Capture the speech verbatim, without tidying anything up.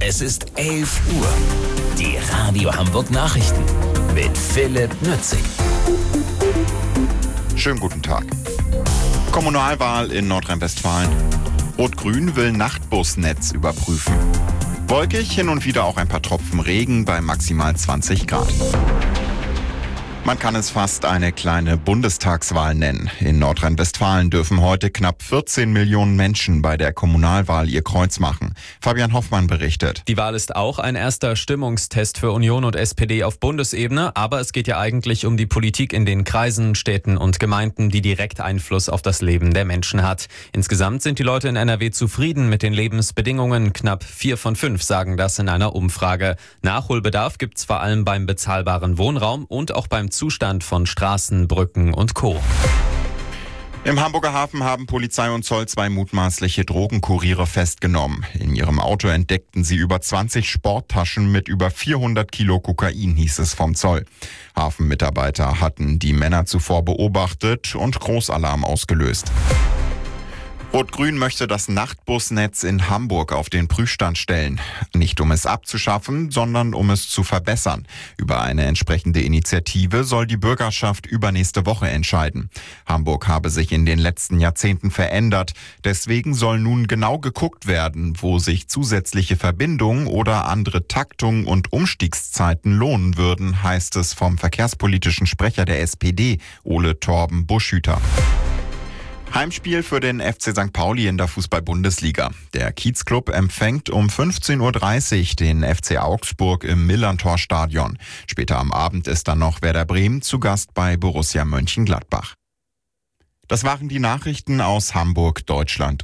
Es ist elf Uhr. Die Radio Hamburg Nachrichten mit Philipp Nützig. Schönen guten Tag. Kommunalwahl in Nordrhein-Westfalen. Rot-Grün will Nachtbusnetz überprüfen. Wolkig, hin und wieder auch ein paar Tropfen Regen bei maximal zwanzig Grad. Man kann es fast eine kleine Bundestagswahl nennen. In Nordrhein-Westfalen dürfen heute knapp vierzehn Millionen Menschen bei der Kommunalwahl ihr Kreuz machen. Fabian Hoffmann berichtet. Die Wahl ist auch ein erster Stimmungstest für Union und S P D auf Bundesebene, aber es geht ja eigentlich um die Politik in den Kreisen, Städten und Gemeinden, die direkt Einfluss auf das Leben der Menschen hat. Insgesamt sind die Leute in N R W zufrieden mit den Lebensbedingungen. Knapp vier von fünf sagen das in einer Umfrage. Nachholbedarf gibt's vor allem beim bezahlbaren Wohnraum und auch beim Zustand von Straßen, Brücken und Co. Im Hamburger Hafen haben Polizei und Zoll zwei mutmaßliche Drogenkuriere festgenommen. In ihrem Auto entdeckten sie über zwanzig Sporttaschen mit über vierhundert Kilo Kokain, hieß es vom Zoll. Hafenmitarbeiter hatten die Männer zuvor beobachtet und Großalarm ausgelöst. Rot-Grün möchte das Nachtbusnetz in Hamburg auf den Prüfstand stellen. Nicht um es abzuschaffen, sondern um es zu verbessern. Über eine entsprechende Initiative soll die Bürgerschaft übernächste Woche entscheiden. Hamburg habe sich in den letzten Jahrzehnten verändert. Deswegen soll nun genau geguckt werden, wo sich zusätzliche Verbindungen oder andere Taktungen und Umstiegszeiten lohnen würden, heißt es vom verkehrspolitischen Sprecher der S P D, Ole Torben Buschhüter. Heimspiel für den F C Sankt Pauli in der Fußball-Bundesliga. Der Kiezclub empfängt um fünfzehn Uhr dreißig den F C Augsburg im Millerntor-Stadion. Später am Abend ist dann noch Werder Bremen zu Gast bei Borussia Mönchengladbach. Das waren die Nachrichten aus Hamburg, Deutschland.